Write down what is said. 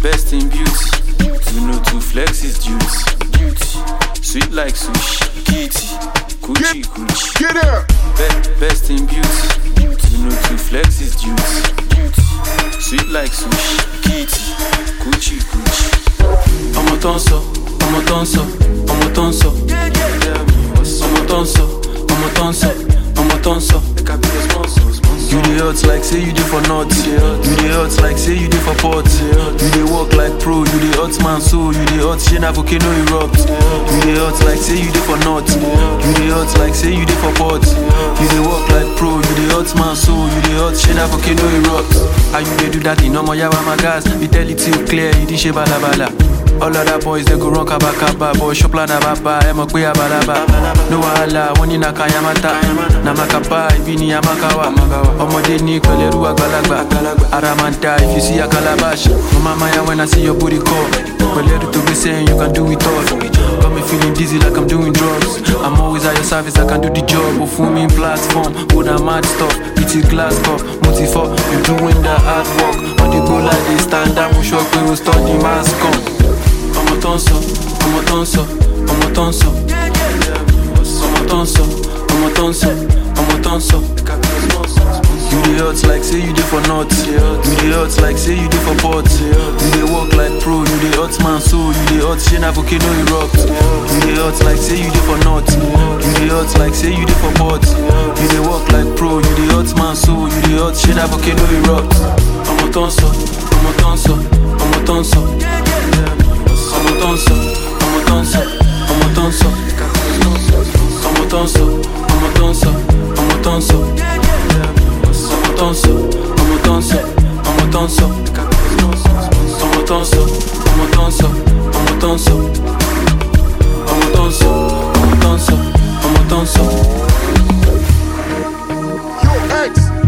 best in beauty. You know to flex is duty. Sweet like sushi. Kitty, coochie coochie. Get out. Best in beauty. You know to flex is duty. Sweet like sushi. Kitty, coochie coochie. Ọmọ tó ń sọ, ọmọ tó ń sọ, ọmọ tó ń sọ. Ọmọ tó ń sọ, ọmọ tó ń sọ, ọmọ tó ń sọ. You dey hot like say you dey for north. You dey hot like say you dey for port. You dey walk like pro. You dey hot man so. You dey hot shey na volcano erupt. You dey hot like say you dey for north. You dey hot like say you dey for port. You dey walk like pro. You dey hot man so. You dey hot shey na volcano erupt. How you dey do that in omo yawa my gas? We tell it till clear. You dey ṣe balabala. All other boys they go run kaba kaba. Boy shop la na baba. Emo pe abalaba. No wahala. Woni na kayamata. Na makapa. Ibi ni amakawa. Ọmọdé ní pẹ̀lẹ́rú àgbàlagbà. Ara máa ń da if you see a calabash. Mama maya when I see your booty call. Pẹ̀lẹ́rú tó gbé sẹ́yìn you can do it all. Got me feeling dizzy like I'm doing drugs. I'm always at your service, I can do the job. Ó fún mi platform, ó na mad stuff. It's a glass cup, multi-for. You doing the hard work. On the go like this stand up, mo sure pé o study mass come. Ọmọ tó ń sọ, ọmọ tó ń sọ, ọmọ tó ń sọ. Ọmọ tó ń sọ, ọmọ tó ń sọ, ọmọ tó ń sọ. You dey hot like say you dey for north. You dey hot like say you dey for port. You dey walk like pro. You dey hot man so. You dey hot shey na volcano erupt. You dey hot like say you dey for north. You dey hot like say you dey for port. You dey walk like pro. You dey hot man so. You dey hot shey na volcano erupt. Ọmọ tó ń sọ, ọmọ tó ń sọ, ọmọ tó ń sọ. Ọmọ tó ń sọ, ọmọ tó ń sọ, ọmọ tó ń sọ. Ọmọ tó ń sọ, ọmọ tó ń sọ, ọmọ tó ń sọ. Ọmọ tó ń sọ, ọmọ tó ń sọ, ọmọ tó ń sọ. Ọmọ tó ń sọ, ọmọ tó ń sọ, ọmọ tó ń sọ. Ọmọ tó ń sọ, ọmọ tó ń sọ, ọmọ tó ń sọ. Yo, X.